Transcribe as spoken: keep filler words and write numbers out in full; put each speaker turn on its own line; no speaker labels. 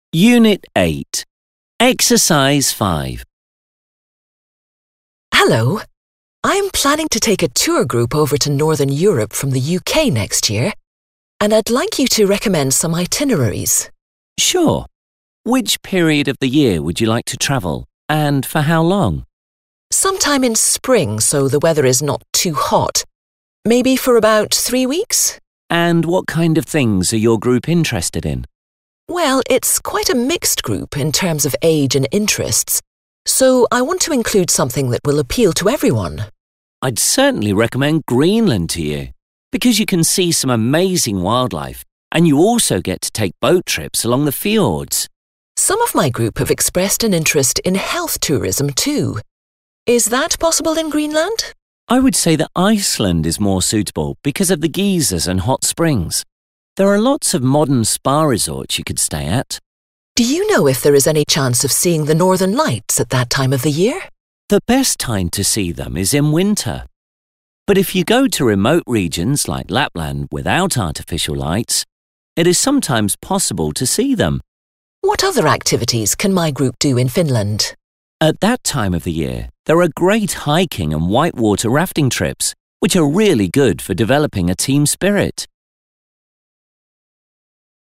Unit eight. Exercise five.
Hello. I'm planning to take a tour group over to Northern Europe from the U K next year, and I'd like you to recommend some itineraries.
Sure. Which period of the year would you like to travel, and for how long?
Sometime in spring so the weather is not too hot. Maybe for about three weeks?
And what kind of things are your group interested in?
Well, it's quite a mixed group in terms of age and interests, so I want to include something that will appeal to everyone.
I'd certainly recommend Greenland to you, because you can see some amazing wildlife, and you also get to take boat trips along the fjords.
Some of my group have expressed an interest in health tourism too. Is that possible in Greenland?
I would say that Iceland is more suitable because of the geysers and hot springs. There are lots of modern spa resorts you could stay at.
Do you know if there is any chance of seeing the Northern Lights at that time of the year?
The best time to see them is in winter. But if you go to remote regions like Lapland without artificial lights, it is sometimes possible to see them.
What other activities can my group do in Finland?
At that time of the year, there are great hiking and whitewater rafting trips, which are really good for developing a team spirit.